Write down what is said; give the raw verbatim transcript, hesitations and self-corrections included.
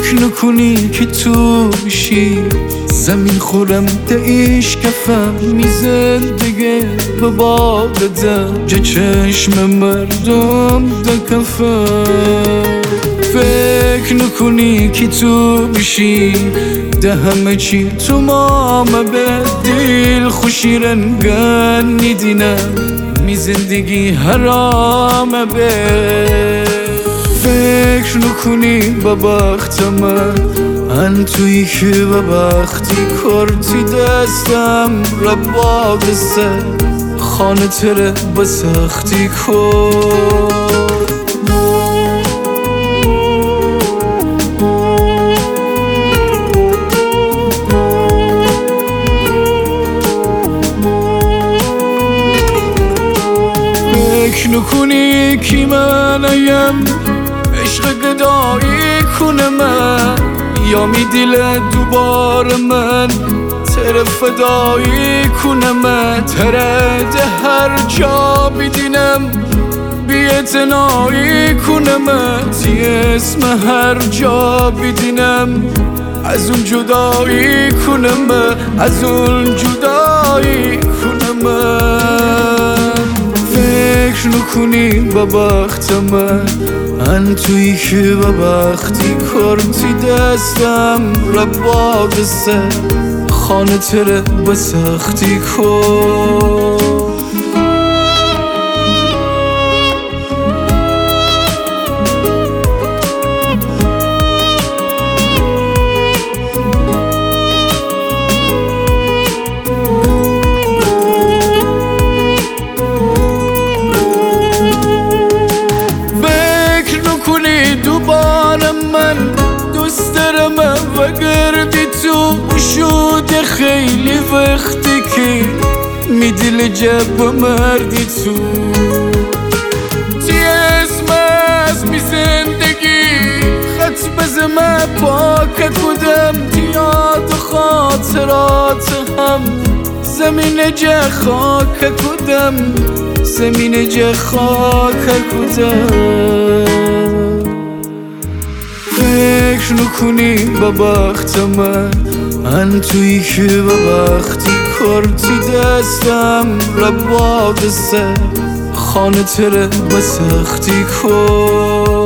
فکر نکنی که تو بشی زمین خورم تعیش کفم میزن دیگه به باددم جا چشم مردم ده کفم فکر نکنی که تو بشی ده همه چی تو مامه به دل خوشی رنگن میدینم می زندگی حرامه به فکر نکنی به بخت من ان تویی که به بختی کرتی دستم ربا دسته خانه تره به سختی کن فکر نکنی کی منیم عشق گدایی کنه من یا می دل دوباره من تره فدایی کنه من تره ده هر جا بیدینم بی‌اعتنایی کنه من تی اسم هر جا بیدینم از اون جدایی کنه من از اون جدایی کنه من فکر نکنی به بخت من ان تویی که به بختی کرتی دستم ربا دسته خانه تره به سختی کن دوباره من دوست دارم و گردی تو شد خیلی وقتی که می دل جب مردی تو تی اسم از می زندگی خط بزم پاک کدم دیاد خاطرات هم زمین جه خاک کدم زمین جه خاک کدم فکر نکنی به بخت من ان تویی که به بختی کرتی دستم ربا دسته خانه تره به سختی کن